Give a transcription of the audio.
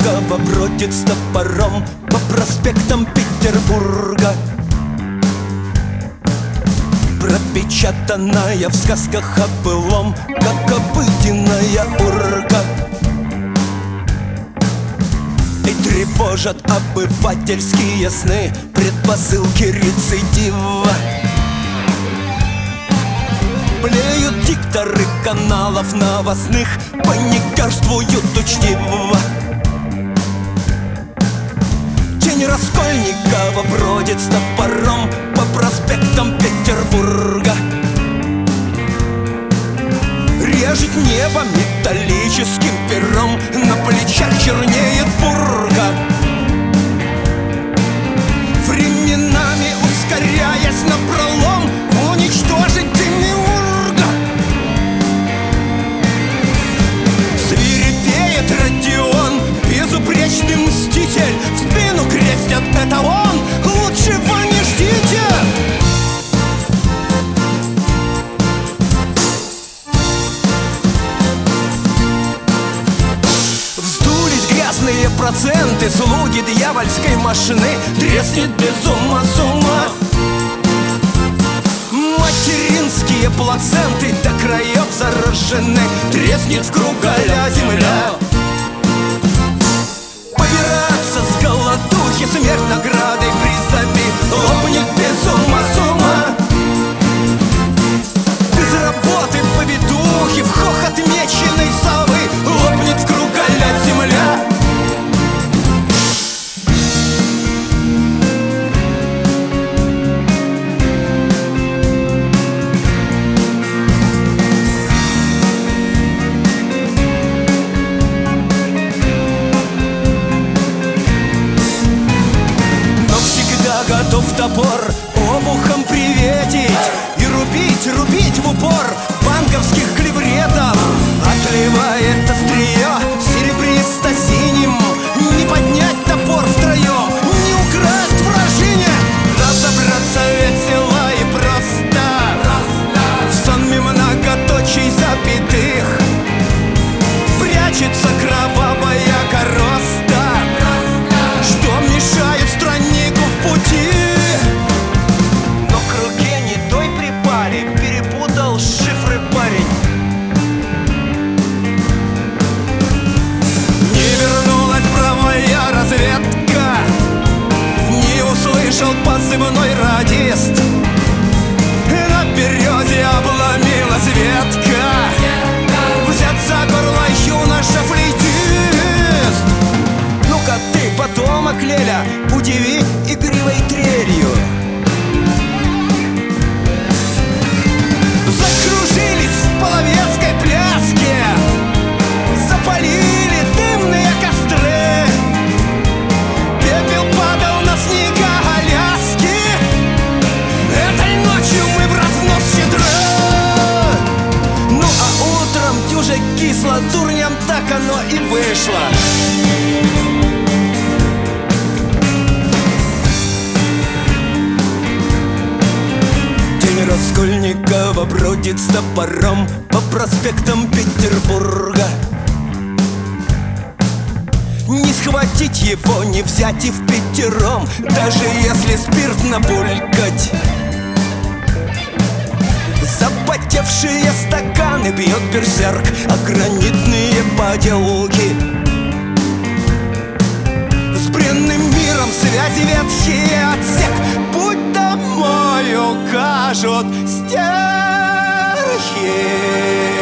Раскольникова бродит с топором по проспектам Петербурга, пропечатанная в сказках о былом, как обыденная урка. И тревожат обывательские сны предпосылки рецидива. Блеют дикторы каналов новостных, паникерствуют учтиво. Тень Раскольникова бродит с топором по проспектам Петербурга, режет небо металлическим пером, на плечах чернеет пурга. Временами ускоряясь напролом, уничтожить Демиурга. Свирепеет Родион, безупречный мститель, в спину крестят, это он, лучшего не ждите. Вздулись грязные проценты, слуги дьявольской машины, треснет без ума с ума. Материнские плаценты до краев заражены, треснет в круг а-ля земля. Побираться с голодухи, смерть наградой призови, лопнет без ума с ума. Без работы повитухи, в хохот меченой совы, лопнет в круг а-ля земля. Готов топор обухом приветить и рубить, рубить в упор банковских клевретов. Отливает острие серебристо-синим, не поднять топор втроем, не украсть вражине. Разобраться весело и просто в сонме многоточий запятых прячется кровавая короста, что мешает страннику в пути. Но к руке не той припали, перепутал шифры парень. Не вернулась правая разведка, не услышал позывной радист. На березе обломилась ветка, взят за горло юноша-флейтист. Ну-ка ты, потомок Леля, удиви игривой трелью. Закружились в половецкой пляске, запалили дымные костры, пепел падал на снега Аляски. Этой ночью мы в разнос щедры. Ну а утром дюже кисло, дурням так оно и вышло. Раскольникова бродит с топором по проспектам Петербурга. Не схватить его, не взять и впятером, даже если спирт набулькать. Запотевшие стаканы бьет берсерк, а гранитные поделки. С бренным миром связи ветхий отсек, путь домой укажут стерхи.